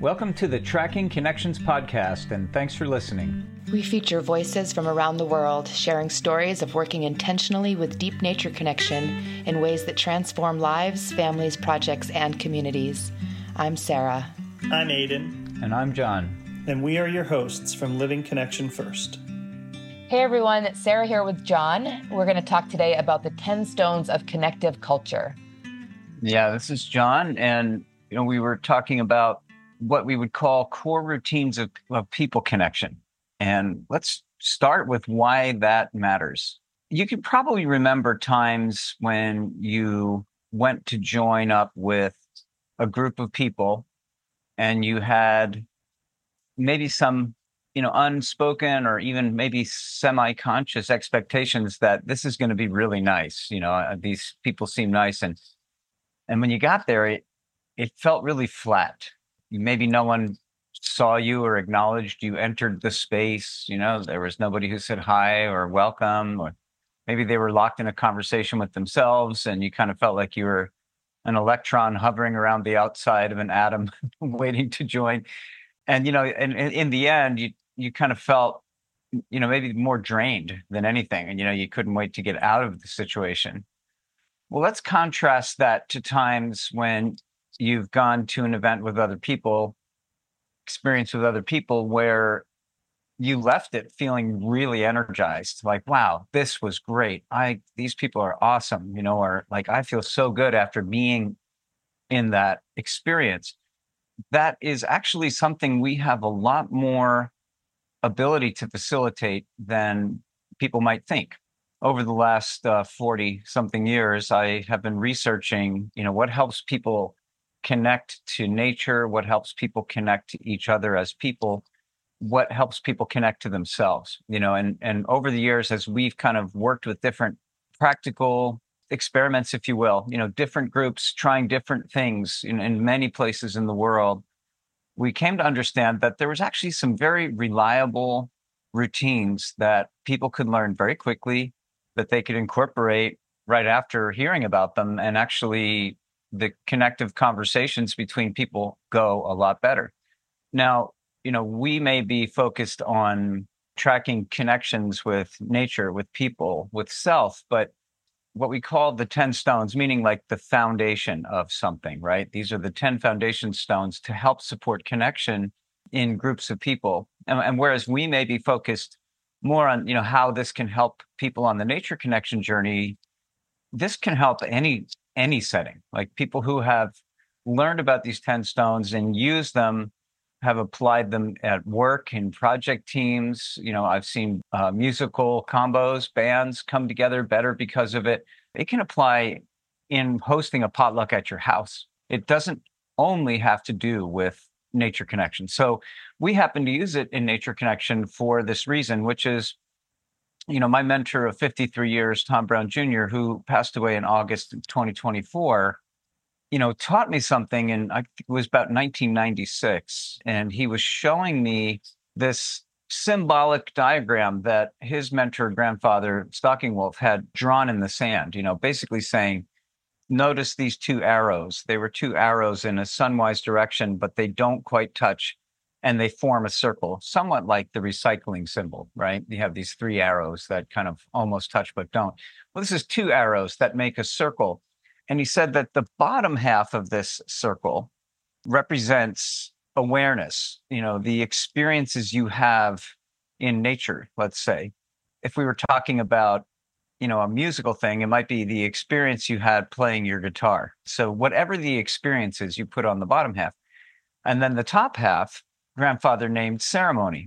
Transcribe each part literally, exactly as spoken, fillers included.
Welcome to the Tracking Connections podcast, and thanks for listening. We feature voices from around the world, sharing stories of working intentionally with deep nature connection in ways that transform lives, families, projects, and communities. I'm Sarah. I'm Aiden. And I'm John. And we are your hosts from Living Connection First. Hey everyone, it's Sarah here with John. We're going to talk today about the ten stones of connective culture. Yeah, this is John, and you know we were talking about what we would call core routines of, of people connection. And let's start with why that matters. You can probably remember times when you went to join up with a group of people and you had maybe some, you know, unspoken or even maybe semi-conscious expectations that this is going to be really nice. You know, uh, these people seem nice. And, and when you got there, it, it felt really flat. Maybe no one saw you or acknowledged you entered the space. You know, there was nobody who said hi or welcome, or maybe they were locked in a conversation with themselves and you kind of felt like you were an electron hovering around the outside of an atom waiting to join. And, you know, and, and in the end, you, you kind of felt, you know, maybe more drained than anything. And, you know, you couldn't wait to get out of the situation. Well, let's contrast that to times when you've gone to an event with other people, experience with other people where you left it feeling really energized, like, wow, this was great. I, these people are awesome, you know, or like, I feel so good after being in that experience. That is actually something we have a lot more ability to facilitate than people might think. Over the last uh, forty something years, I have been researching, you know, what helps people connect to nature, what helps people connect to each other as people, what helps people connect to themselves, you know, and, and over the years, as we've kind of worked with different practical experiments, if you will, you know, different groups trying different things in, in many places in the world, we came to understand that there was actually some very reliable routines that people could learn very quickly, that they could incorporate right after hearing about them, and actually the connective conversations between people go a lot better. Now, you know, we may be focused on tracking connections with nature, with people, with self, but what we call the ten stones, meaning like the foundation of something, right? These are the ten foundation stones to help support connection in groups of people. And, and whereas we may be focused more on, you know, how this can help people on the nature connection journey, this can help any any setting. Like people who have learned about these ten stones and used them, have applied them at work in project teams. You know, I've seen uh, musical combos, bands come together better because of it. It can apply in hosting a potluck at your house. It doesn't only have to do with nature connection. So we happen to use it in nature connection for this reason, which is, you know, my mentor of fifty-three years, Tom Brown Junior, who passed away in August of twenty twenty-four, you know, taught me something, and I think it was about nineteen ninety-six. And he was showing me this symbolic diagram that his mentor grandfather, Stalking Wolf, had drawn in the sand, you know, basically saying, notice these two arrows. They were two arrows in a sunwise direction, but they don't quite touch. And they form a circle, somewhat like the recycling symbol, right? You have these three arrows that kind of almost touch but don't. Well, this is two arrows that make a circle. And he said that the bottom half of this circle represents awareness, you know, the experiences you have in nature, let's say. If we were talking about, you know, a musical thing, it might be the experience you had playing your guitar. So whatever the experience is, you put on the bottom half. And then the top half, grandfather named ceremony.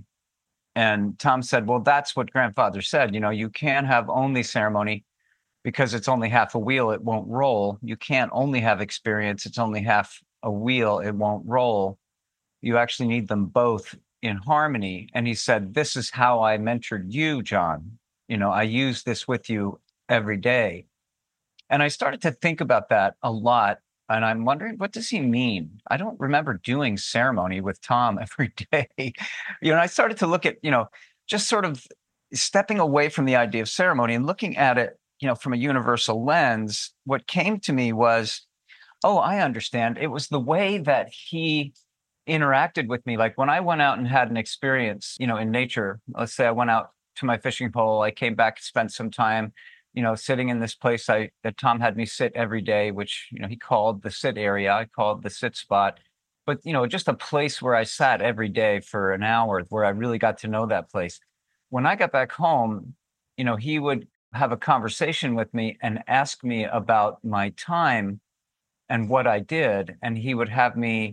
And Tom said, well, that's what grandfather said. You know, you can't have only ceremony because it's only half a wheel, it won't roll. You can't only have experience, it's only half a wheel, it won't roll. You actually need them both in harmony. And he said, this is how I mentored you, John. You know, I use this with you every day. And I started to think about that a lot. And I'm wondering, what does he mean? I don't remember doing ceremony with Tom every day. You know, and I started to look at, you know, just sort of stepping away from the idea of ceremony and looking at it, you know, from a universal lens. What came to me was, oh, I understand. It was the way that he interacted with me. Like when I went out and had an experience, you know, in nature, let's say I went out to my fishing pole, I came back, spent some time, you know, sitting in this place I that Tom had me sit every day, which, you know, he called the sit area. I called the sit spot. But, you know, just a place where I sat every day for an hour where I really got to know that place. When I got back home, you know, he would have a conversation with me and ask me about my time and what I did. And he would have me,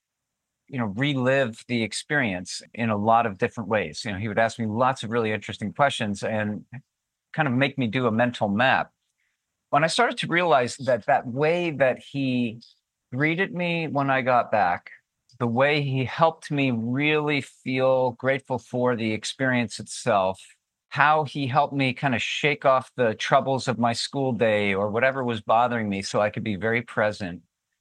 you know, relive the experience in a lot of different ways. You know, he would ask me lots of really interesting questions and kind of make me do a mental map. When I started to realize that that way that he greeted me when I got back, the way he helped me really feel grateful for the experience itself, how he helped me kind of shake off the troubles of my school day or whatever was bothering me so I could be very present,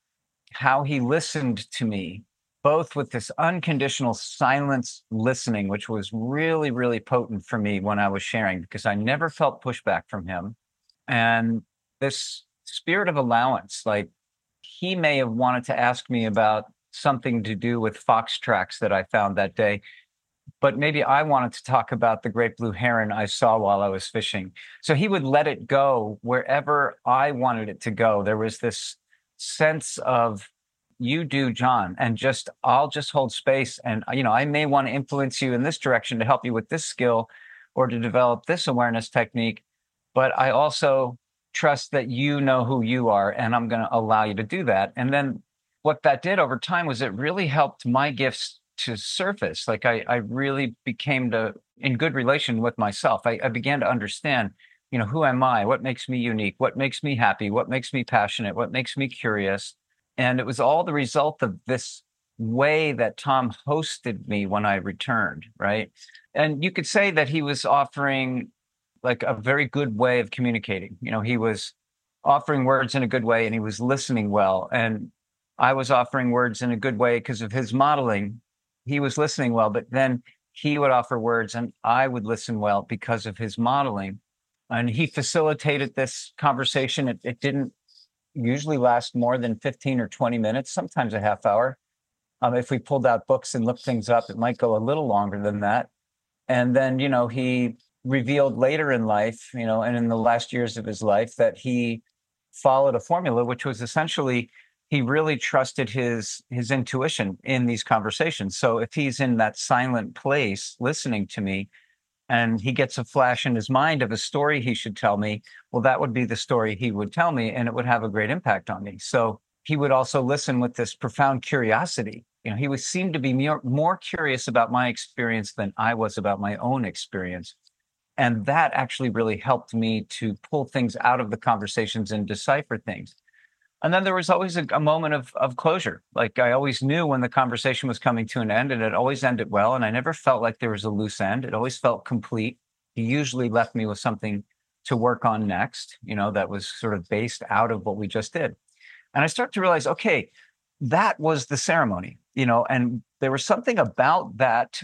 how he listened to me, both with this unconditional silence listening, which was really, really potent for me when I was sharing, because I never felt pushback from him. And this spirit of allowance, like he may have wanted to ask me about something to do with fox tracks that I found that day, but maybe I wanted to talk about the great blue heron I saw while I was fishing. So he would let it go wherever I wanted it to go. There was this sense of, you do, John, and just I'll just hold space. And, you know, I may want to influence you in this direction to help you with this skill or to develop this awareness technique. But I also trust that you know who you are, and I'm going to allow you to do that. And then what that did over time was it really helped my gifts to surface. Like I, I really became to, in good relation with myself. I, I began to understand, you know, who am I? What makes me unique? What makes me happy? What makes me passionate? What makes me curious? And it was all the result of this way that Tom hosted me when I returned, right? And you could say that he was offering like a very good way of communicating. You know, he was offering words in a good way and he was listening well. And I was offering words in a good way because of his modeling. He was listening well, but then he would offer words and I would listen well because of his modeling. And he facilitated this conversation. It, it didn't usually last more than fifteen or twenty minutes, sometimes a half hour. Um, if we pulled out books and looked things up, it might go a little longer than that. And then, you know, he revealed later in life, you know, and in the last years of his life that he followed a formula, which was essentially, he really trusted his his intuition in these conversations. So if he's in that silent place listening to me, and he gets a flash in his mind of a story he should tell me, well, that would be the story he would tell me, and it would have a great impact on me. So he would also listen with this profound curiosity. You know, he would seem to be more, more curious about my experience than I was about my own experience. And that actually really helped me to pull things out of the conversations and decipher things. And then there was always a, a moment of, of closure. Like I always knew when the conversation was coming to an end, and it always ended well. And I never felt like there was a loose end. It always felt complete. He usually left me with something to work on next, you know, that was sort of based out of what we just did. And I start to realize, okay, that was the ceremony, you know, and there was something about that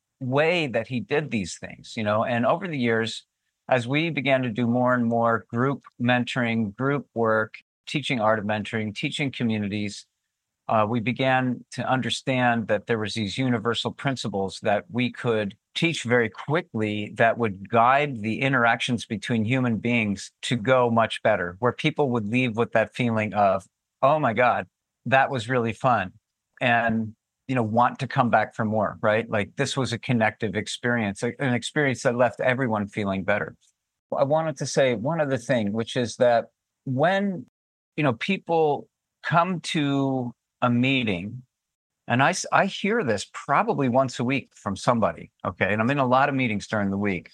way that he did these things, you know, and over the years, as we began to do more and more group mentoring, group work, teaching art of mentoring, teaching communities, uh, we began to understand that there was these universal principles that we could teach very quickly that would guide the interactions between human beings to go much better, where people would leave with that feeling of, oh my God, that was really fun. And, you know, want to come back for more, right? Like this was a connective experience, an experience that left everyone feeling better. I wanted to say one other thing, which is that when you know, people come to a meeting, and I, I hear this probably once a week from somebody, okay? And I'm in a lot of meetings during the week.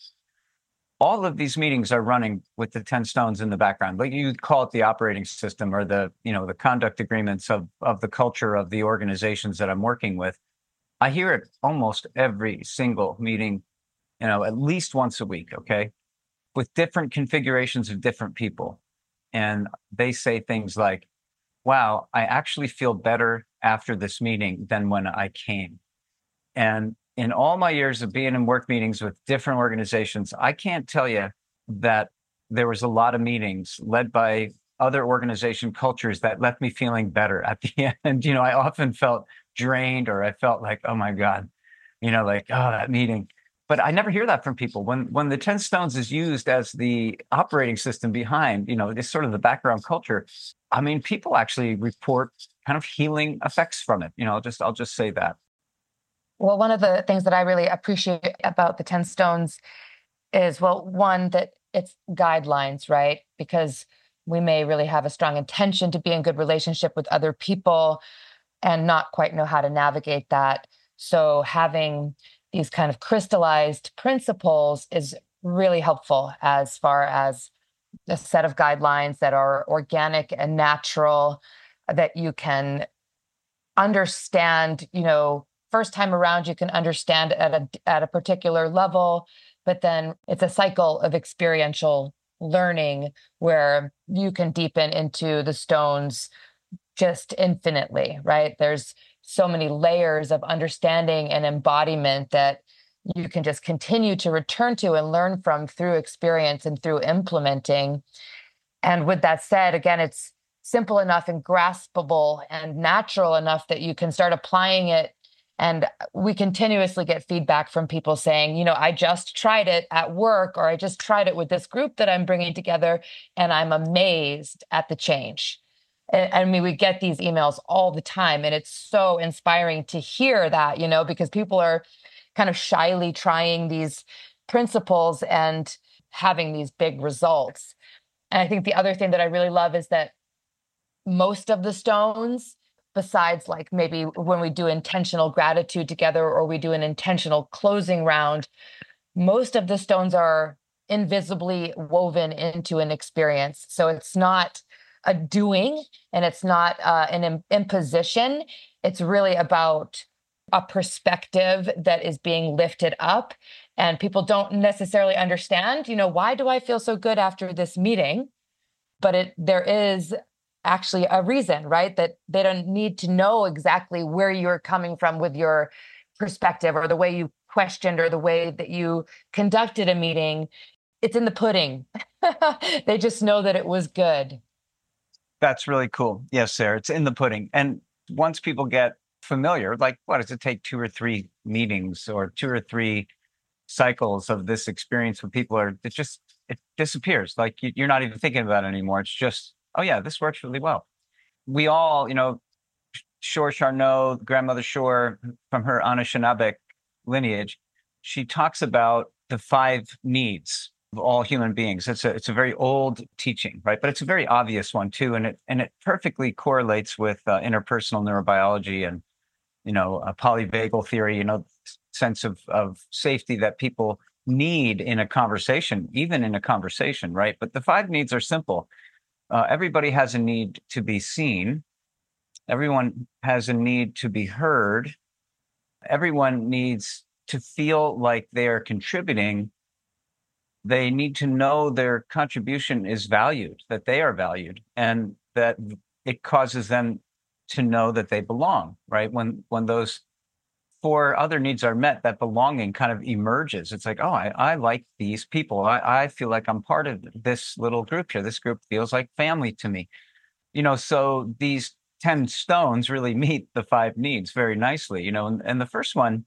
All of these meetings are running with the ten stones in the background. Like you call it the operating system or the, you know, the conduct agreements of, of the culture of the organizations that I'm working with. I hear it almost every single meeting, you know, at least once a week, okay? With different configurations of different people. And they say things like, wow, I actually feel better after this meeting than when I came. And in all my years of being in work meetings with different organizations, I can't tell you that there was a lot of meetings led by other organization cultures that left me feeling better at the end. You know, I often felt drained, or I felt like, oh my God, you know, like, oh, that meeting. But I never hear that from people. When when the ten Stones is used as the operating system behind, you know, it's sort of the background culture. I mean, people actually report kind of healing effects from it. You know, I'll just I'll just say that. Well, one of the things that I really appreciate about the ten Stones is, well, one, that it's guidelines, right? Because we may really have a strong intention to be in good relationship with other people and not quite know how to navigate that. So having these kind of crystallized principles is really helpful as far as a set of guidelines that are organic and natural, that you can understand, you know, first time around, you can understand at a at a particular level, but then it's a cycle of experiential learning where you can deepen into the stones just infinitely, right? There's so many layers of understanding and embodiment that you can just continue to return to and learn from through experience and through implementing. And with that said, again, it's simple enough and graspable and natural enough that you can start applying it. And we continuously get feedback from people saying, you know, I just tried it at work, or I just tried it with this group that I'm bringing together, and I'm amazed at the change. And, I mean, we get these emails all the time, and it's so inspiring to hear that, you know, because people are kind of shyly trying these principles and having these big results. And I think the other thing that I really love is that most of the stones, besides like maybe when we do intentional gratitude together or we do an intentional closing round, most of the stones are invisibly woven into an experience. So it's not a doing and it's not uh, an imposition. It's really about a perspective that is being lifted up. And people don't necessarily understand, you know, why do I feel so good after this meeting? But it there is actually a reason, right? That they don't need to know exactly where you're coming from with your perspective or the way you questioned or the way that you conducted a meeting. It's in the pudding. They just know that it was good. That's really cool. Yes, Sarah, it's in the pudding. And once people get familiar, like, what does it take? Two or three meetings or two or three cycles of this experience with people, are it just it disappears. Like you, you're not even thinking about it anymore. It's just, oh yeah, this works really well. We all, you know, Shore Charnow, grandmother Shore, from her Anishinaabeg lineage, she talks about the five needs of all human beings. It's a it's a very old teaching, right? But it's a very obvious one too, and it and it perfectly correlates with uh, interpersonal neurobiology and, you know, a polyvagal theory. You know, sense of of safety that people need in a conversation, even in a conversation, right? But the five needs are simple. Uh, everybody has a need to be seen. Everyone has a need to be heard. Everyone needs to feel like they are contributing. They need to know their contribution is valued, that they are valued, and that it causes them to know that they belong, right? When when those four other needs are met, that belonging kind of emerges. It's like, oh, I, I like these people. I, I feel like I'm part of this little group here. This group feels like family to me. You know, so these ten stones really meet the five needs very nicely, you know, and, and the first one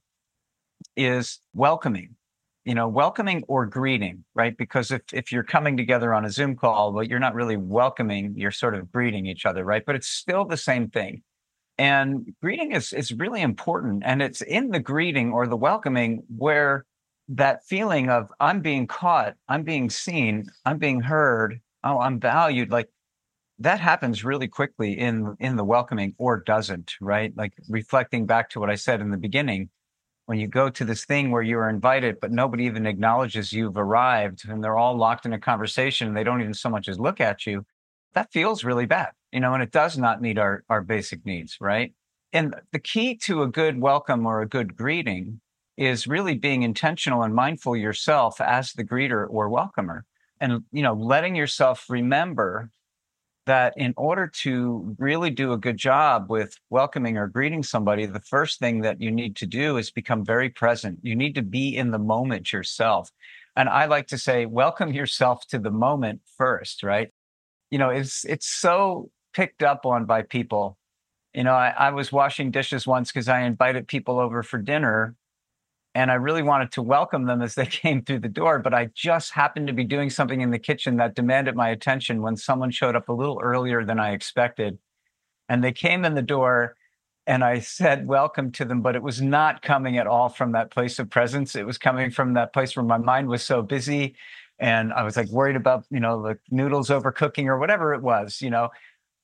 is welcoming, you know, welcoming or greeting, right? Because if, if you're coming together on a Zoom call, but you're not really welcoming, you're sort of greeting each other, right? But it's still the same thing. And greeting is, is really important. And it's in the greeting or the welcoming where that feeling of I'm being caught, I'm being seen, I'm being heard, oh, I'm valued, like that happens really quickly in, in the welcoming, or doesn't, right? Like reflecting back to what I said in the beginning, when you go to this thing where you are invited, but nobody even acknowledges you've arrived and they're all locked in a conversation and they don't even so much as look at you, that feels really bad, you know, and it does not meet our, our basic needs, right? And the key to a good welcome or a good greeting is really being intentional and mindful yourself as the greeter or welcomer. And, you know, letting yourself remember that in order to really do a good job with welcoming or greeting somebody, the first thing that you need to do is become very present. You need to be in the moment yourself. And I like to say, welcome yourself to the moment first, right? You know, it's it's so picked up on by people. You know, I, I was washing dishes once because I invited people over for dinner, and I really wanted to welcome them as they came through the door, but I just happened to be doing something in the kitchen that demanded my attention when someone showed up a little earlier than I expected. And they came in the door, and I said welcome to them, but it was not coming at all from that place of presence. It was coming from that place where my mind was so busy, and I was like worried about, you know, the noodles overcooking or whatever it was. You know,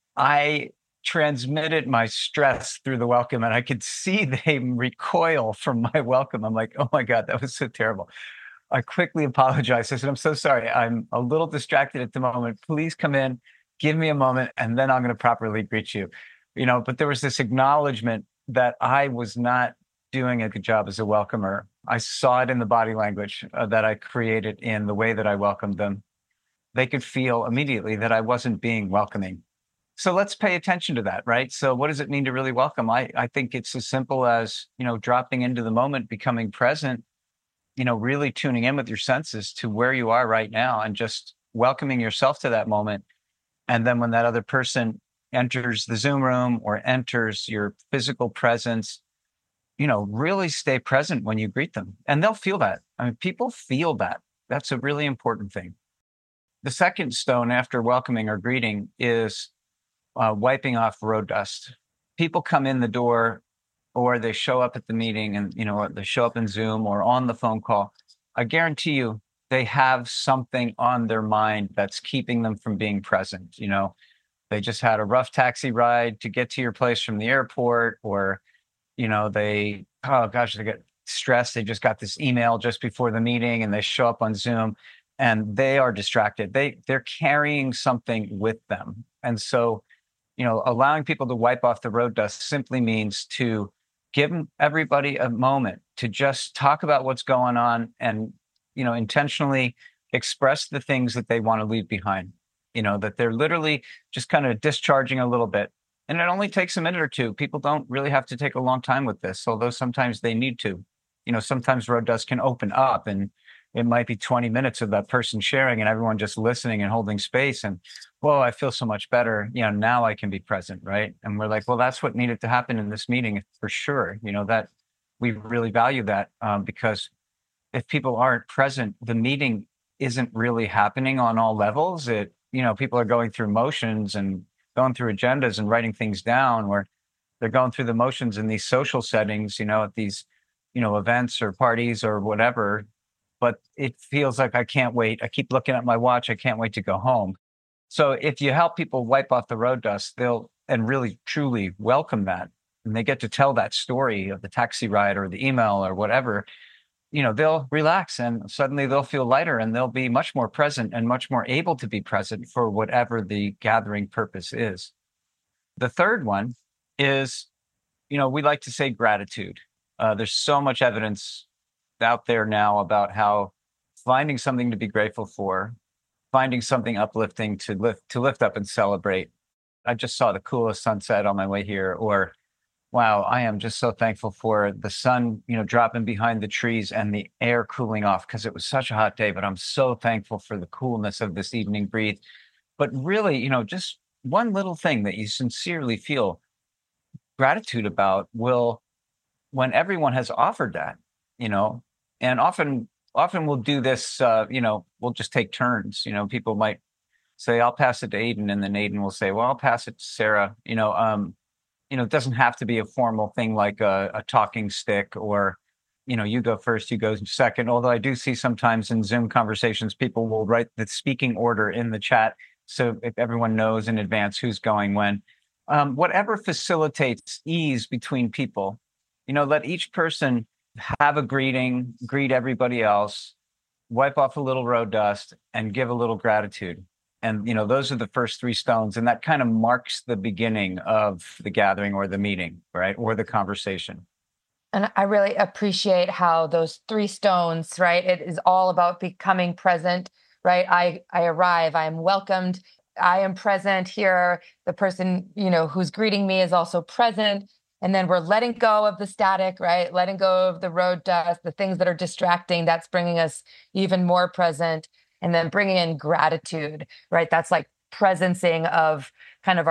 I transmitted my stress through the welcome, and I could see them recoil from my welcome. I'm like, oh my God, that was so terrible. I quickly apologized. I said, I'm so sorry. I'm a little distracted at the moment. Please come in, give me a moment, and then I'm going to properly greet you. You know, but there was this acknowledgement that I was not doing a good job as a welcomer. I saw it in the body language uh, that I created in the way that I welcomed them. They could feel immediately that I wasn't being welcoming. So let's pay attention to that, right? So what does it mean to really welcome? I, I think it's as simple as, you know, dropping into the moment, becoming present, you know, really tuning in with your senses to where you are right now and just welcoming yourself to that moment. And then when that other person enters the Zoom room or enters your physical presence, you know, really stay present when you greet them. And they'll feel that. I mean, people feel that. That's a really important thing. The second stone after welcoming or greeting is uh, wiping off road dust. People come in the door or they show up at the meeting and, you know, they show up in Zoom or on the phone call. I guarantee you they have something on their mind that's keeping them from being present. You know, they just had a rough taxi ride to get to your place from the airport, or, you know, they, oh gosh, they get stressed. They just got this email just before the meeting and they show up on Zoom and they are distracted. They, they're carrying something with them. And so, you know, allowing people to wipe off the road dust simply means to give everybody a moment to just talk about what's going on and, you know, intentionally express the things that they want to leave behind, you know, that they're literally just kind of discharging a little bit. And it only takes a minute or two. People don't really have to take a long time with this, although sometimes they need to. You know, sometimes road dust can open up and it might be twenty minutes of that person sharing and everyone just listening and holding space. And, whoa, I feel so much better. You know, now I can be present, right? And we're like, well, that's what needed to happen in this meeting for sure. You know, that we really value that um, because if people aren't present, the meeting isn't really happening on all levels. It, you know, people are going through motions and going through agendas and writing things down, where they're going through the motions in these social settings, you know, at these, you know, events or parties or whatever. But it feels like I can't wait. I keep looking at my watch. I can't wait to go home. So if you help people wipe off the road dust, they'll and really truly welcome that, and they get to tell that story of the taxi ride or the email or whatever, you know, they'll relax and suddenly they'll feel lighter and they'll be much more present and much more able to be present for whatever the gathering purpose is. The third one is, you know, we like to say gratitude. Uh, there's so much evidence out there now about how finding something to be grateful for, finding something uplifting to lift to lift up and celebrate. I just saw the coolest sunset on my way here, or wow, I am just so thankful for the sun, you know, dropping behind the trees and the air cooling off because it was such a hot day, but I'm so thankful for the coolness of this evening breeze. But really, you know, just one little thing that you sincerely feel gratitude about will, when everyone has offered that, you know, and often, often we'll do this, uh, you know, we'll just take turns. You know, people might say, I'll pass it to Aiden, and then Aiden will say, well, I'll pass it to Sarah. You know, um, you know, it doesn't have to be a formal thing like a, a talking stick or, you know, you go first, you go second. Although I do see sometimes in Zoom conversations, people will write the speaking order in the chat. So if everyone knows in advance who's going when, um, whatever facilitates ease between people, you know, let each person have a greeting, greet everybody else, wipe off a little road dust, and give a little gratitude. And, you know, those are the first three stones. And that kind of marks the beginning of the gathering or the meeting, right? Or the conversation. And I really appreciate how those three stones, right? It is all about becoming present, right? I, I arrive, I am welcomed, I am present here. The person, you know, who's greeting me is also present. And then we're letting go of the static, right? Letting go of the road dust, the things that are distracting. That's bringing us even more present. And then bringing in gratitude, right? That's like presencing of kind of our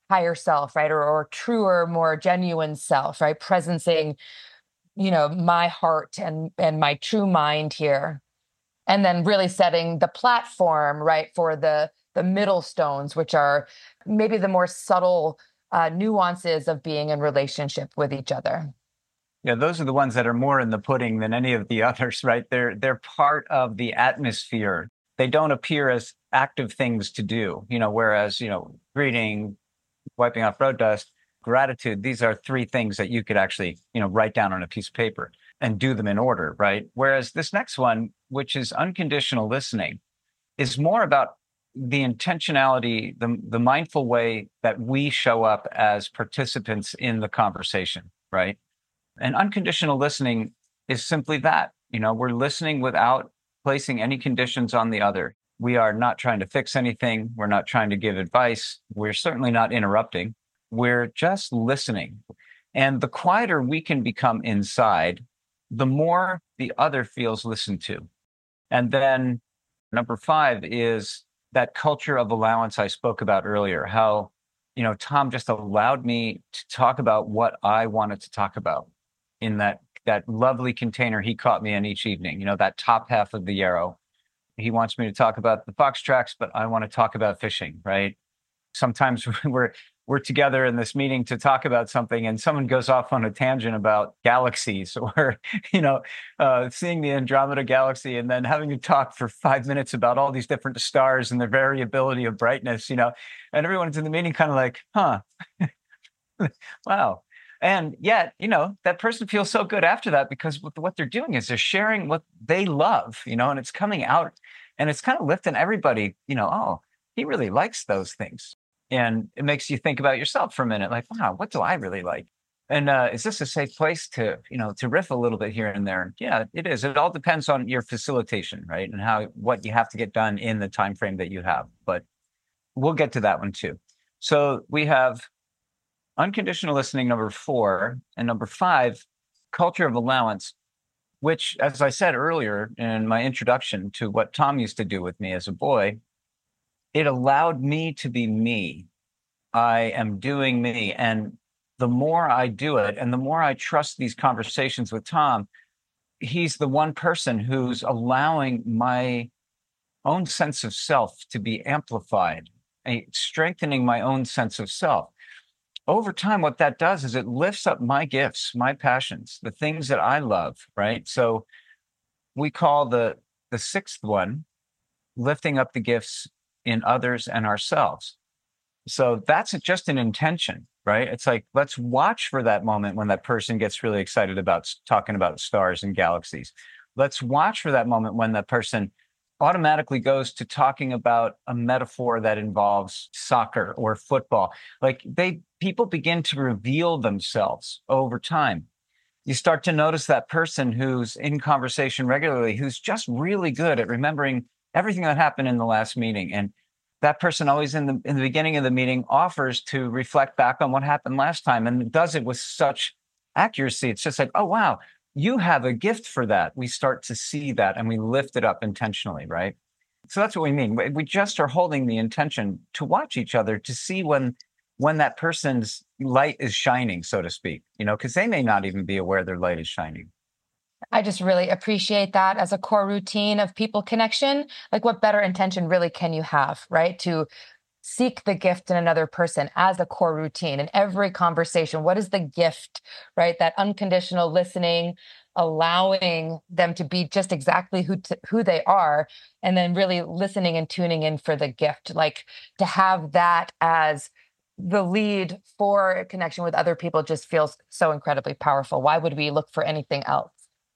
higher self, right? Or, or truer, more genuine self, right? Presencing, you know, my heart and, and my true mind here. And then really setting the platform, right, for the, the middle stones, which are maybe the more subtle uh, nuances of being in relationship with each other. Yeah, those are the ones that are more in the pudding than any of the others, right? They're they're part of the atmosphere. They don't appear as active things to do, you know, whereas, you know, greeting, wiping off road dust, gratitude, these are three things that you could actually, you know, write down on a piece of paper and do them in order, right? Whereas this next one, which is unconditional listening, is more about the intentionality, the, the mindful way that we show up as participants in the conversation, right? And unconditional listening is simply that. You know, we're listening without placing any conditions on the other. We are not trying to fix anything. We're not trying to give advice. We're certainly not interrupting. We're just listening. And the quieter we can become inside, the more the other feels listened to. And then number five is that culture of allowance I spoke about earlier, how, you know, Tom just allowed me to talk about what I wanted to talk about in that that lovely container he caught me in each evening, you know, that top half of the Yarrow. He wants me to talk about the fox tracks, but I want to talk about fishing, right? Sometimes we're we're together in this meeting to talk about something and someone goes off on a tangent about galaxies or, you know, uh, seeing the Andromeda galaxy and then having to talk for five minutes about all these different stars and their variability of brightness, you know, and everyone's in the meeting kind of like, huh, wow. And yet, you know, that person feels so good after that because what they're doing is they're sharing what they love, you know, and it's coming out and it's kind of lifting everybody, you know, oh, he really likes those things. And it makes you think about yourself for a minute, like, wow, what do I really like? And uh, is this a safe place to, you know, to riff a little bit here and there? Yeah, it is. It all depends on your facilitation, right? And how, what you have to get done in the time frame that you have. But we'll get to that one too. So we have unconditional listening, number four, and number five, culture of allowance, which, as I said earlier in my introduction to what Tom used to do with me as a boy, it allowed me to be me. I am doing me. And the more I do it, and the more I trust these conversations with Tom, he's the one person who's allowing my own sense of self to be amplified, and strengthening my own sense of self. Over time, what that does is it lifts up my gifts, my passions, the things that I love, right? So we call the the sixth one lifting up the gifts in others and ourselves. So that's just an intention, right? It's like, let's watch for that moment when that person gets really excited about talking about stars and galaxies. Let's watch for that moment when that person automatically goes to talking about a metaphor that involves soccer or football. Like they, people begin to reveal themselves over time. You start to notice that person who's in conversation regularly, who's just really good at remembering everything that happened in the last meeting. And that person always in the in the beginning of the meeting offers to reflect back on what happened last time and does it with such accuracy. It's just like, oh, wow, you have a gift for that. We start to see that and we lift it up intentionally, right? So that's what we mean. We just are holding the intention to watch each other to see when when that person's light is shining, so to speak, you know, because they may not even be aware their light is shining. I just really appreciate that as a core routine of people connection. Like, what better intention really can you have, right? To seek the gift in another person as a core routine in every conversation. What is the gift, right? That unconditional listening, allowing them to be just exactly who to, who they are, and then really listening and tuning in for the gift. Like, to have that as the lead for connection with other people just feels so incredibly powerful. Why would we look for anything else?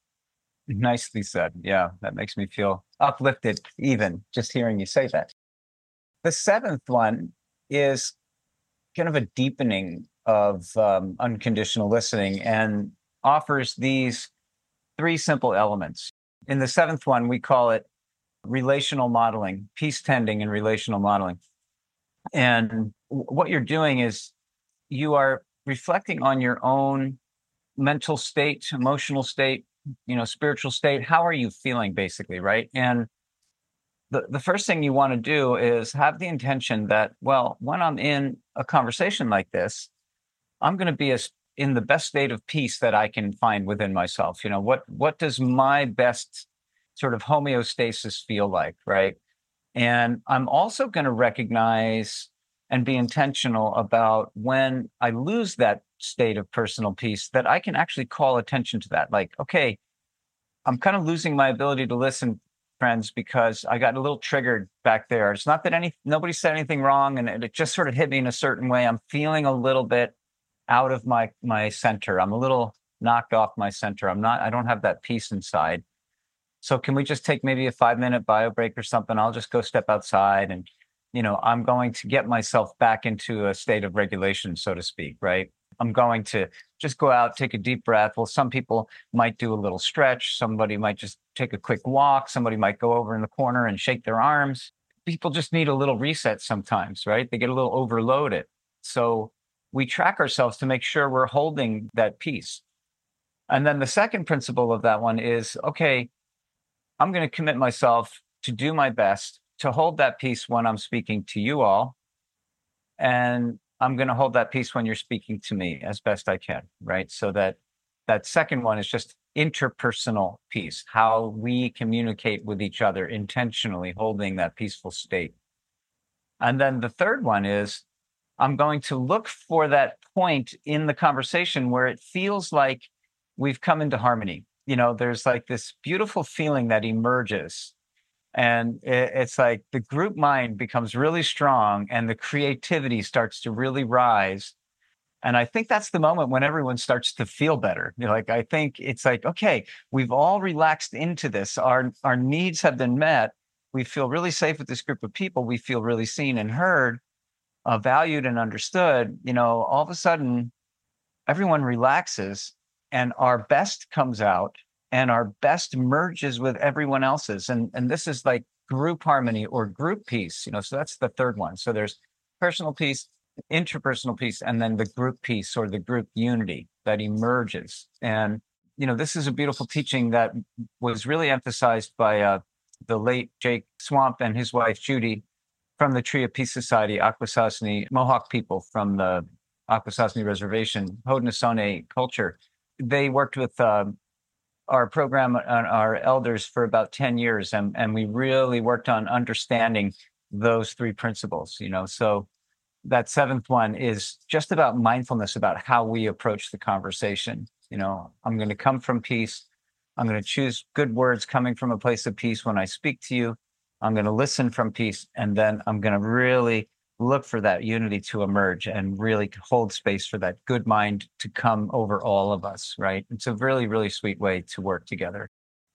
Nicely said. Yeah, that makes me feel uplifted, even just hearing you say that. The seventh one is kind of a deepening of um, unconditional listening and offers these three simple elements. In the seventh one, we call it relational modeling, peace tending and relational modeling. And what you're doing is you are reflecting on your own mental state, emotional state, you know, spiritual state. How are you feeling, basically, right? And the, the first thing you want to do is have the intention that, well, when I'm in a conversation like this, I'm going to be as in the best state of peace that I can find within myself. You know, what what does my best sort of homeostasis feel like, right? And I'm also going to recognize and be intentional about when I lose that state of personal peace, that I can actually call attention to that. Like, okay, I'm kind of losing my ability to listen, friends, because I got a little triggered back there. It's not that any nobody said anything wrong, and it just sort of hit me in a certain way. I'm feeling a little bit out of my my center. I'm a little knocked off my center. I'm not. I don't have that peace inside. So can we just take maybe a five minute bio break or something? I'll just go step outside, and you know, I'm going to get myself back into a state of regulation, so to speak. Right. I'm going to just go out, take a deep breath. Well, some people might do a little stretch. Somebody might just take a quick walk. Somebody might go over in the corner and shake their arms. People just need a little reset sometimes, right? They get a little overloaded. So we track ourselves to make sure we're holding that peace. And then the second principle of that one is, okay, I'm going to commit myself to do my best to hold that peace when I'm speaking to you all. And I'm going to hold that peace when you're speaking to me as best I can, right? So that that second one is just interpersonal peace, how we communicate with each other intentionally, holding that peaceful state. And then the third one is I'm going to look for that point in the conversation where it feels like we've come into harmony. You know, there's like this beautiful feeling that emerges. And it's like the group mind becomes really strong and the creativity starts to really rise. And I think that's the moment when everyone starts to feel better. You know, like, I think it's like, okay, we've all relaxed into this. Our, our needs have been met. We feel really safe with this group of people. We feel really seen and heard, uh, valued and understood. You know, all of a sudden, everyone relaxes and our best comes out. And our best merges with everyone else's. And, and this is like group harmony or group peace, you know, so that's the third one. So there's personal peace, interpersonal peace, and then the group peace or the group unity that emerges. And, you know, this is a beautiful teaching that was really emphasized by uh, the late Jake Swamp and his wife, Judy, from the Tree of Peace Society, Akwesasne Mohawk people from the Akwesasne Reservation, Haudenosaunee culture. They worked with uh, our program on our elders for about ten years. And, and we really worked on understanding those three principles, you know, so that seventh one is just about mindfulness about how we approach the conversation. You know, I'm going to come from peace. I'm going to choose good words coming from a place of peace when I speak to you. I'm going to listen from peace. And then I'm going to really look for that unity to emerge and really hold space for that good mind to come over all of us, right? It's a really, really sweet way to work together.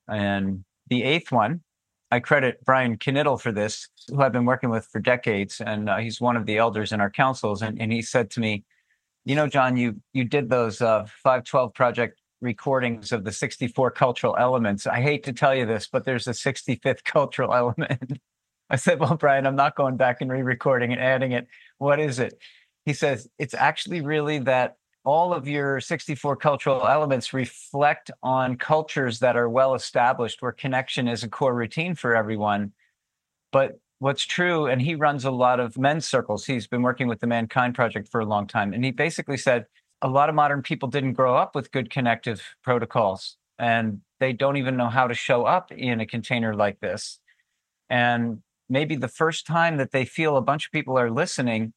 And the eighth one, I credit Brian Knittel for this, who I've been working with for decades. And uh, he's one of the elders in our councils. And, and he said to me, you know, John, you you did those uh, five twelve project recordings of the sixty-four cultural elements. I hate to tell you this, but there's a sixty-fifth cultural element. I said, well, Brian, I'm not going back and re-recording and adding it. What is it? He says, it's actually really that all of your sixty-four cultural elements reflect on cultures that are well established, where connection is a core routine for everyone. But what's true, and he runs a lot of men's circles. He's been working with the Mankind Project for a long time. And he basically said, a lot of modern people didn't grow up with good connective protocols, and they don't even know how to show up in a container like this. And maybe the first time that they feel a bunch of people are listening,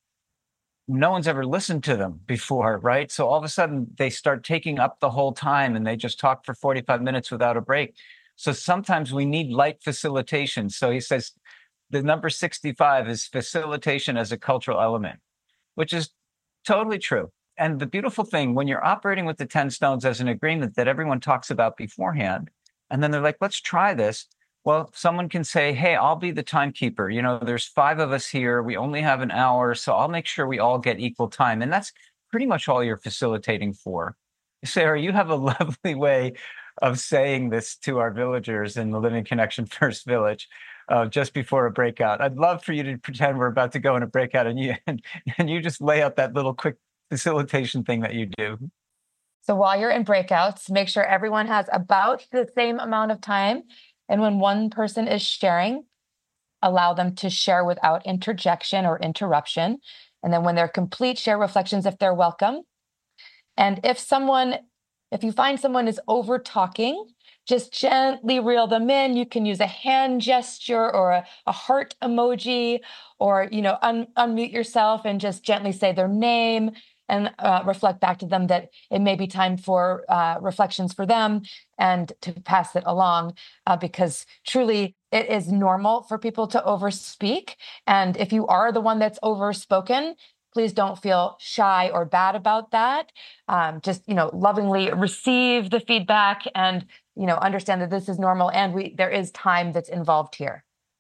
no one's ever listened to them before, right? So all of a sudden they start taking up the whole time and they just talk for forty-five minutes without a break. So sometimes we need light facilitation. So he says the number sixty-five is facilitation as a cultural element, which is totally true. And the beautiful thing, when you're operating with the ten stones as an agreement that everyone talks about beforehand, and then they're like, let's try this. Well, someone can say, hey, I'll be the timekeeper. You know, there's five of us here. We only have an hour, so I'll make sure we all get equal time. And that's pretty much all you're facilitating for. Sarah, you have a lovely way of saying this to our villagers in the Living Connection First Village uh, just before a breakout. I'd love for you to pretend we're about to go in a breakout and you, and, and you just lay out that little quick facilitation thing that you do. So while you're in breakouts, make sure everyone has about the same amount of time. And when one person is sharing, allow them to share without interjection or interruption. And then when they're complete, share reflections if they're welcome. And if someone, if you find someone is over talking, just gently reel them in. You can use a hand gesture or a, a heart emoji, or, you know, un, unmute yourself and just gently say their name and uh, reflect back to them that it may be time for uh, reflections for them, and to pass it along, uh, because truly it is normal for people to overspeak. And if you are the one that's overspoken, please don't feel shy or bad about that. Um, just, you know, lovingly receive the feedback and, you know, understand that this is normal and we there is time that's involved here.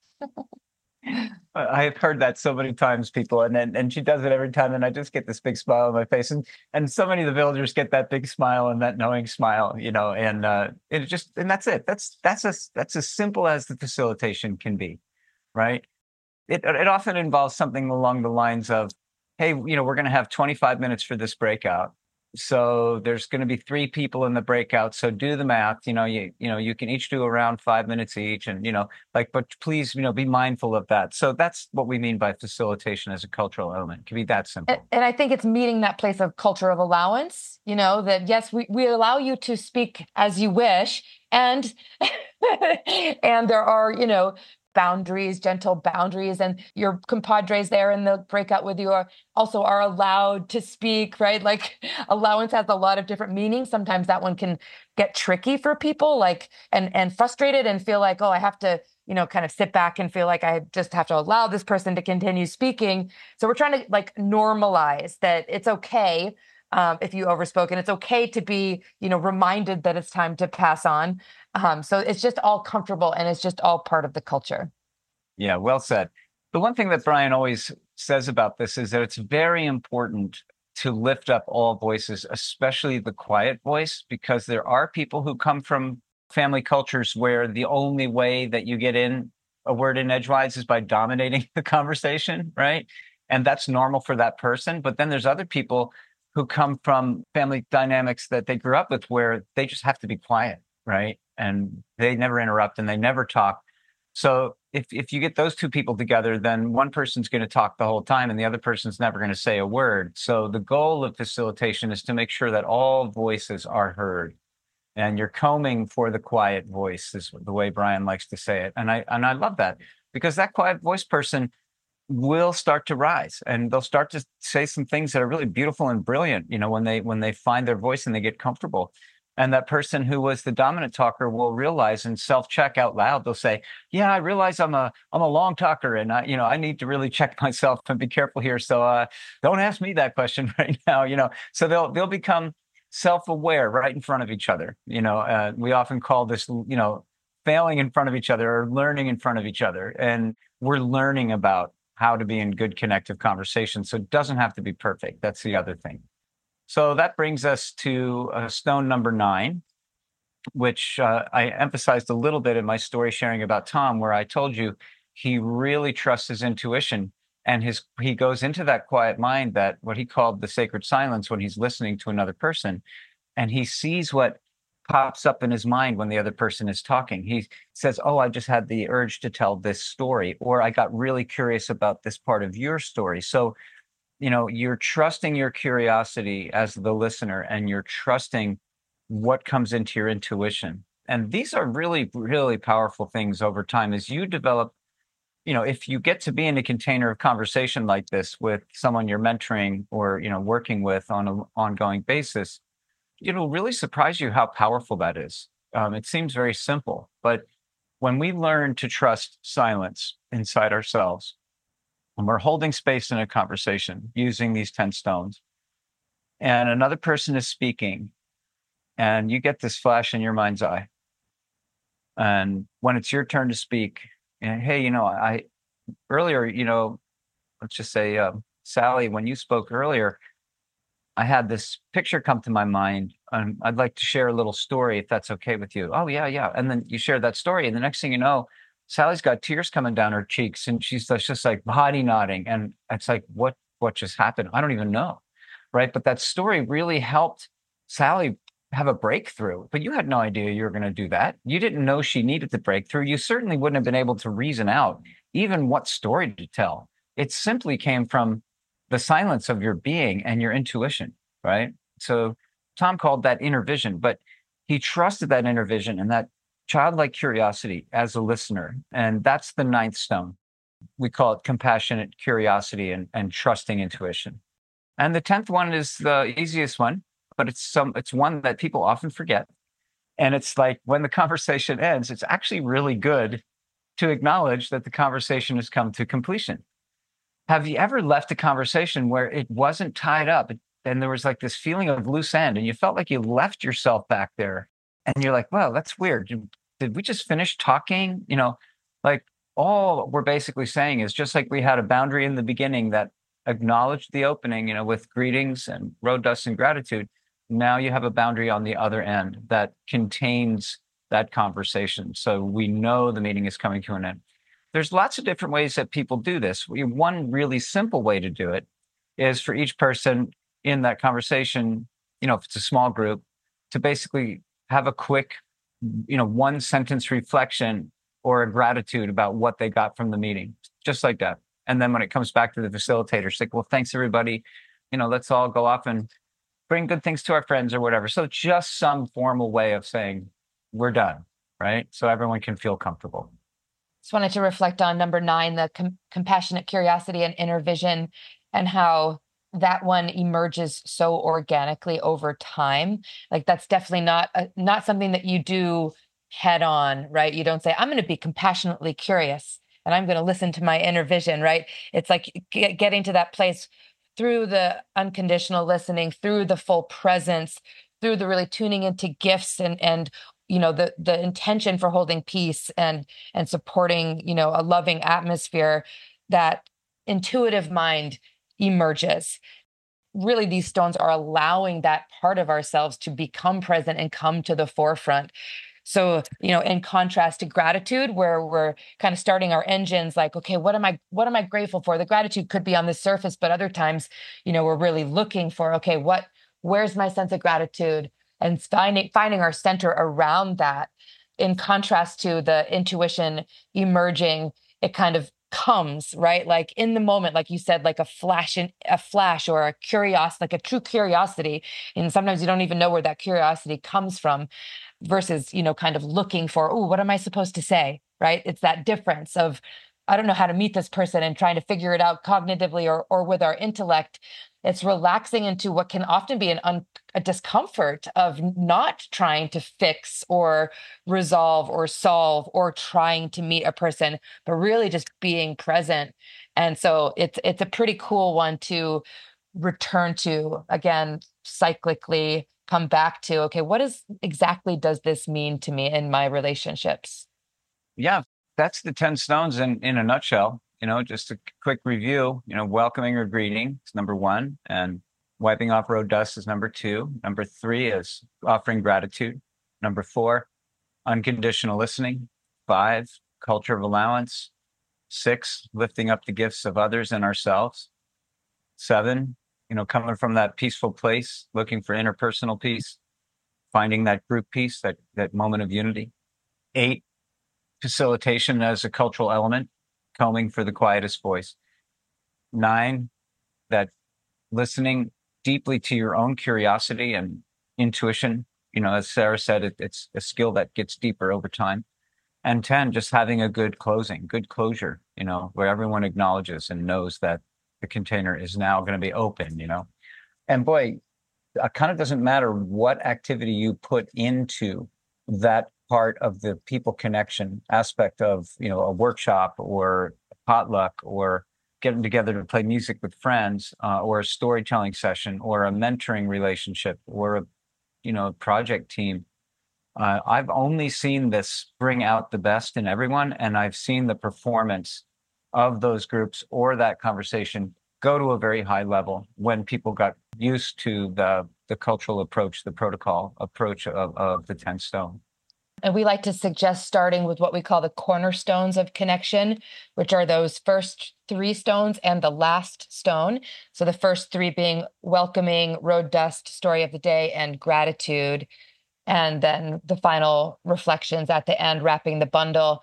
I've heard that so many times, people, and then and she does it every time, and I just get this big smile on my face, and and so many of the villagers get that big smile and that knowing smile, you know, and uh, it just and that's it. That's that's as that's as simple as the facilitation can be, right? It it often involves something along the lines of, hey, you know, we're going to have twenty-five minutes for this breakout. So there's going to be three people in the breakout. So do the math, you know, you, you know, you can each do around five minutes each, and, you know, like, but please, you know, be mindful of that. So that's what we mean by facilitation as a cultural element. It can be that simple. And, and I think it's meeting that place of culture of allowance, you know, that yes, we, we allow you to speak as you wish. And, and there are, you know, boundaries, gentle boundaries, and your compadres there in the breakout with you are also are allowed to speak, right? Like allowance has a lot of different meanings. Sometimes that one can get tricky for people, like, and, and frustrated and feel like, oh, I have to, you know, kind of sit back and feel like I just have to allow this person to continue speaking. So we're trying to like normalize that it's okay um, if you overspoke, and it's okay to be, you know, reminded that it's time to pass on. Um, so it's just all comfortable, and it's just all part of the culture. Yeah, well said. The one thing that Brian always says about this is that it's very important to lift up all voices, especially the quiet voice, because there are people who come from family cultures where the only way that you get in a word in edgewise is by dominating the conversation, right? And that's normal for that person. But then there's other people who come from family dynamics that they grew up with where they just have to be quiet, right? And they never interrupt and they never talk. So if, if you get those two people together, then one person's going to talk the whole time and the other person's never going to say a word. So the goal of facilitation is to make sure that all voices are heard. And you're combing for the quiet voice, is the way Brian likes to say it. And I and I love that, because that quiet voice person will start to rise, and they'll start to say some things that are really beautiful and brilliant, you know, when they when they find their voice and they get comfortable. And that person who was the dominant talker will realize and self-check out loud. They'll say, yeah, I realize I'm a I'm a long talker, and I, you know, I need to really check myself and be careful here. So uh, don't ask me that question right now, you know. So they'll they'll become self-aware right in front of each other. You know, uh, we often call this, you know, failing in front of each other or learning in front of each other. And we're learning about how to be in good connective conversation. So it doesn't have to be perfect. That's the other thing. So that brings us to uh, stone number nine, which uh, I emphasized a little bit in my story sharing about Tom, where I told you he really trusts his intuition, and his he goes into that quiet mind, that what he called the sacred silence, when he's listening to another person, and he sees what pops up in his mind when the other person is talking. He says, oh, I just had the urge to tell this story, or I got really curious about this part of your story. So, you know, you're trusting your curiosity as the listener, and you're trusting what comes into your intuition. And these are really, really powerful things over time as you develop. You know, if you get to be in a container of conversation like this with someone you're mentoring or, you know, working with on an ongoing basis, it'll really surprise you how powerful that is. Um, it seems very simple, but when we learn to trust silence inside ourselves, when we're holding space in a conversation using these ten stones, and another person is speaking, and you get this flash in your mind's eye, and when it's your turn to speak, and hey, you know, I earlier, you know, let's just say, uh, Sally, when you spoke earlier, I had this picture come to my mind, and I'd like to share a little story if that's okay with you. Oh, yeah, yeah. And then you share that story, and the next thing you know, Sally's got tears coming down her cheeks, and she's just like body nodding. And it's like, what, what just happened? I don't even know. Right. But that story really helped Sally have a breakthrough, but you had no idea you were going to do that. You didn't know she needed the breakthrough. You certainly wouldn't have been able to reason out, even what story to tell. It simply came from the silence of your being and your intuition, right? So Tom called that inner vision, but he trusted that inner vision and that childlike curiosity as a listener. And that's the ninth stone. We call it compassionate curiosity and, and trusting intuition. And the tenth one is the easiest one, but it's some it's one that people often forget. And it's like when the conversation ends, it's actually really good to acknowledge that the conversation has come to completion. Have you ever left a conversation where it wasn't tied up and there was like this feeling of loose end and you felt like you left yourself back there and you're like, wow, that's weird. Did, did we just finish talking? You know, like all we're basically saying is just like we had a boundary in the beginning that acknowledged the opening, you know, with greetings and road dust and gratitude. Now you have a boundary on the other end that contains that conversation. So we know the meeting is coming to an end. There's lots of different ways that people do this. We, one really simple way to do it is for each person in that conversation, you know, if it's a small group, to basically have a quick, you know, one sentence reflection or a gratitude about what they got from the meeting, just like that. And then when it comes back to the facilitator, it's like, well, thanks everybody. You know, let's all go off and bring good things to our friends or whatever. So just some formal way of saying we're done, right? So everyone can feel comfortable. Just wanted to reflect on number nine, the com- compassionate curiosity and inner vision, and how that one emerges so organically over time. Like that's definitely not a, not something that you do head on, right? You don't say, I'm going to be compassionately curious and I'm going to listen to my inner vision, right? It's like get, getting to that place through the unconditional listening, through the full presence, through the really tuning into gifts and and you know the the intention for holding peace and and supporting, you know, a loving atmosphere. That intuitive mind emerges. Really, these stones are allowing that part of ourselves to become present and come to the forefront. So, you know, in contrast to gratitude, where we're kind of starting our engines like, okay, what am I, what am I grateful for? The gratitude could be on the surface, but other times, you know, we're really looking for, okay, what, where's my sense of gratitude? And finding, finding our center around that. In contrast to the intuition emerging, it kind of comes, right? Like in the moment, like you said, like a flash in a flash or a curiosity, like a true curiosity. And sometimes you don't even know where that curiosity comes from. Versus, you know, kind of looking for, oh, what am I supposed to say? Right? It's that difference of, I don't know how to meet this person and trying to figure it out cognitively or or with our intellect. It's relaxing into what can often be an un, a discomfort of not trying to fix or resolve or solve or trying to meet a person, but really just being present. And so it's it's a pretty cool one to return to, again, cyclically come back to, okay, what is exactly does this mean to me in my relationships? Yeah, that's the ten stones in, in a nutshell. You know, just a quick review, you know, welcoming or greeting is number one, and wiping off road dust is number two. Number three is offering gratitude. Number four, unconditional listening. Five, culture of allowance. Six, lifting up the gifts of others and ourselves. Seven, you know, coming from that peaceful place, looking for interpersonal peace, finding that group peace, that, that moment of unity. Eight, facilitation as a cultural element, combing for the quietest voice. Nine, that listening deeply to your own curiosity and intuition. You know, as Sarah said, it, it's a skill that gets deeper over time. And ten, just having a good closing, good closure, you know, where everyone acknowledges and knows that the container is now going to be open, you know. And boy, it kind of doesn't matter what activity you put into that part of the people connection aspect of, you know, a workshop or a potluck or getting together to play music with friends, uh, or a storytelling session or a mentoring relationship or a, you know, project team. Uh, I've only seen this bring out the best in everyone, and I've seen the performance of those groups or that conversation go to a very high level when people got used to the the cultural approach, the protocol approach of, of the ten stone. And we like to suggest starting with what we call the cornerstones of connection, which are those first three stones and the last stone. So the first three being welcoming, road dust, story of the day, and gratitude. And then the final reflections at the end, wrapping the bundle.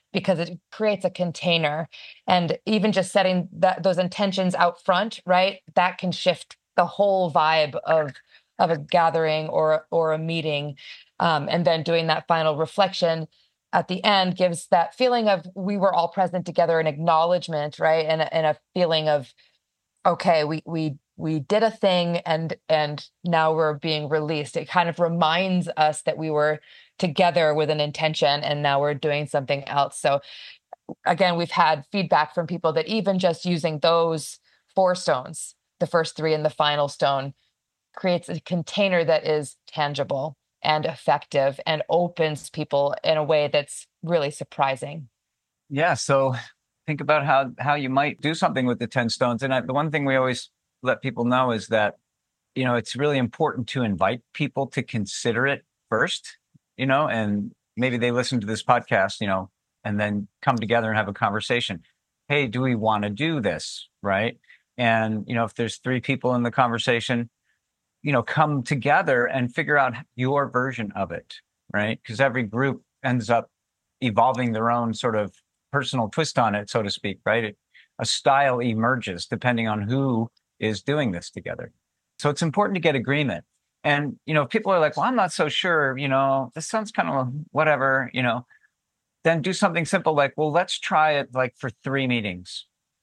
because it creates a container. And even just setting that those intentions out front, right, that can shift the whole vibe of of a gathering or or a meeting. Um, and then doing that final reflection at the end gives that feeling of we were all present together, an acknowledgement, right, and a, and a feeling of okay, we we we did a thing, and and now we're being released. It kind of reminds us that we were together with an intention, and now we're doing something else. So again, we've had feedback from people that even just using those four stones, the first three and the final stone, creates a container that is tangible and effective and opens people in a way that's really surprising. Yeah. So think about how how you might do something with the ten stones. And I, the one thing we always let people know is that, you know, it's really important to invite people to consider it first, you know, and maybe they listen to this podcast, you know, and then come together and have a conversation. Hey, do we want to do this? Right. And, you know, if there's three people in the conversation, you know, come together and figure out your version of it. Right. Because every group ends up evolving their own sort of personal twist on it, so to speak. Right. It, a style emerges depending on who is doing this together. So it's important to get agreement. And, you know, if people are like, well, I'm not so sure, you know, this sounds kind of whatever, you know, then do something simple like, well, let's try it like for three meetings.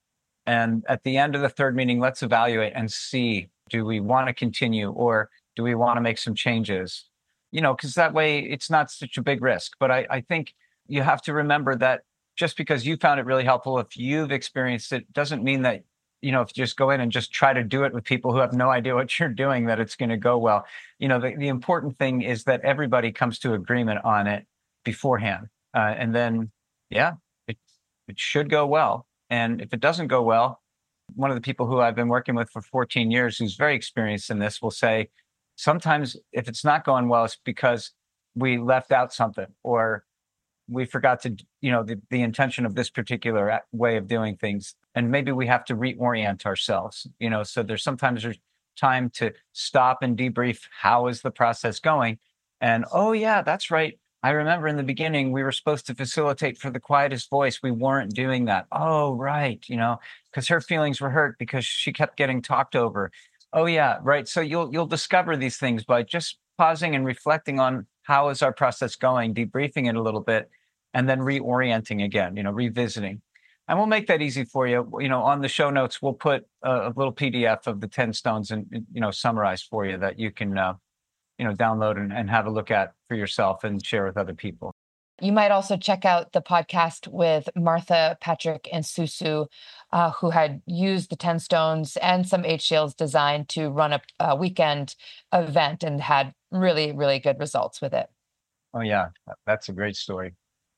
And at the end of the third meeting, let's evaluate and see, do we want to continue or do we want to make some changes? You know, because that way it's not such a big risk. But I, I think you have to remember that just because you found it really helpful, if you've experienced it, doesn't mean that, you know, if you just go in and just try to do it with people who have no idea what you're doing, that it's going to go well. You know, the, the important thing is that everybody comes to agreement on it beforehand. Uh, and then, yeah, it it should go well. And if it doesn't go well, one of the people who I've been working with for fourteen years, who's very experienced in this, will say, sometimes if it's not going well, it's because we left out something or we forgot to, you know, the, the intention of this particular way of doing things. And maybe we have to reorient ourselves, you know, so there's sometimes there's time to stop and debrief. How is the process going? And, oh, yeah, that's right. I remember in the beginning, we were supposed to facilitate for the quietest voice. We weren't doing that. Oh, right. You know, because her feelings were hurt because she kept getting talked over. Oh, yeah. Right. So you'll you'll discover these things by just pausing and reflecting on how is our process going, debriefing it a little bit, and then reorienting again, you know, revisiting. And we'll make that easy for you. You know, on the show notes, we'll put a, a little P D F of the ten stones and, you know, summarized for you that you can uh, you know, download and, and have a look at for yourself and share with other people. You might also check out the podcast with Martha, Patrick, and Susu, uh, who had used the ten stones and some Eight Shields design to run a, a weekend event and had really, really good results with it. Oh, yeah, that's a great story.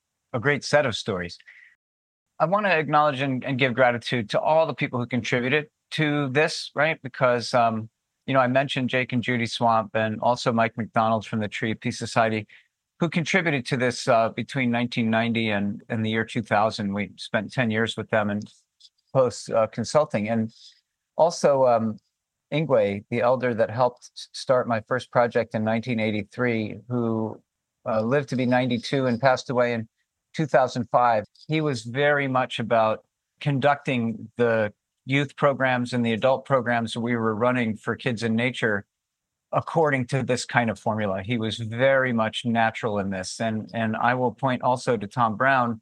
A great set of stories. I want to acknowledge and, and give gratitude to all the people who contributed to this, right? Because, um, you know, I mentioned Jake and Judy Swamp and also Mike McDonald from the Tree of Peace Society, who contributed to this uh, between nineteen ninety and, and the year two thousand. We spent ten years with them in post uh, consulting. And also um, Ingwe, the elder that helped start my first project in nineteen eighty-three, who uh, lived to be ninety-two and passed away in two thousand five. He was very much about conducting the youth programs and the adult programs we were running for Kids in Nature according to this kind of formula. He was very much natural in this. And, and I will point also to Tom Brown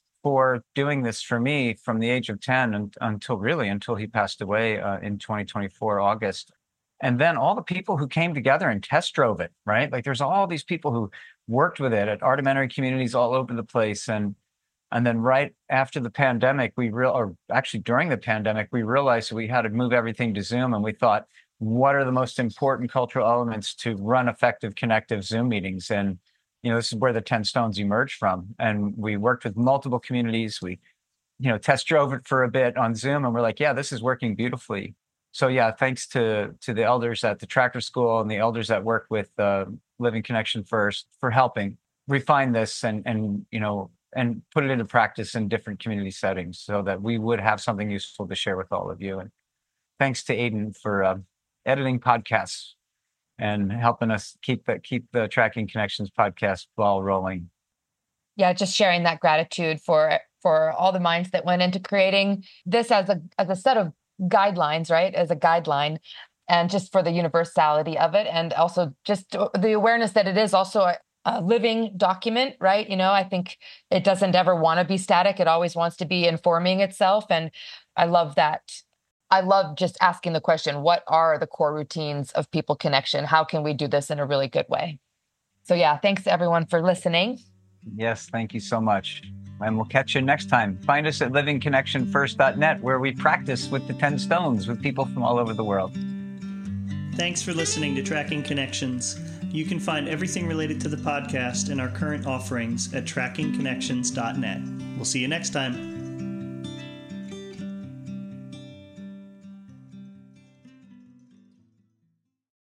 for doing this for me from the age of ten and, until really until he passed away uh, in twenty twenty-four, August. And then all the people who came together and test drove it, right? Like there's all these people who worked with it at artimentary communities all over the place. And And then right after the pandemic, we real or actually during the pandemic, we realized we had to move everything to Zoom. And we thought, what are the most important cultural elements to run effective connective Zoom meetings? And, you know, this is where the ten stones emerged from. And we worked with multiple communities. We, you know, test drove it for a bit on Zoom and we're like, yeah, this is working beautifully. So yeah, thanks to to the elders at the Tractor School and the elders that work with uh, Living Connection First for helping refine this and, and, you know, and put it into practice in different community settings so that we would have something useful to share with all of you. And thanks to Aiden for uh, editing podcasts and helping us keep the, keep the Tracking Connections podcast ball rolling. Yeah, just sharing that gratitude for for all the minds that went into creating this as a as a set of guidelines, right? As a guideline, and just for the universality of it, and also just the awareness that it is also a, a living document, right? You know, I think it doesn't ever want to be static. It always wants to be informing itself. And I love that. I love just asking the question, what are the core routines of people connection? How can we do this in a really good way? So yeah, thanks everyone for listening. Yes, thank you so much. And we'll catch you next time. Find us at living connection first dot net, where we practice with the ten stones with people from all over the world. Thanks for listening to Tracking Connections. You can find everything related to the podcast and our current offerings at tracking connections dot net. We'll see you next time.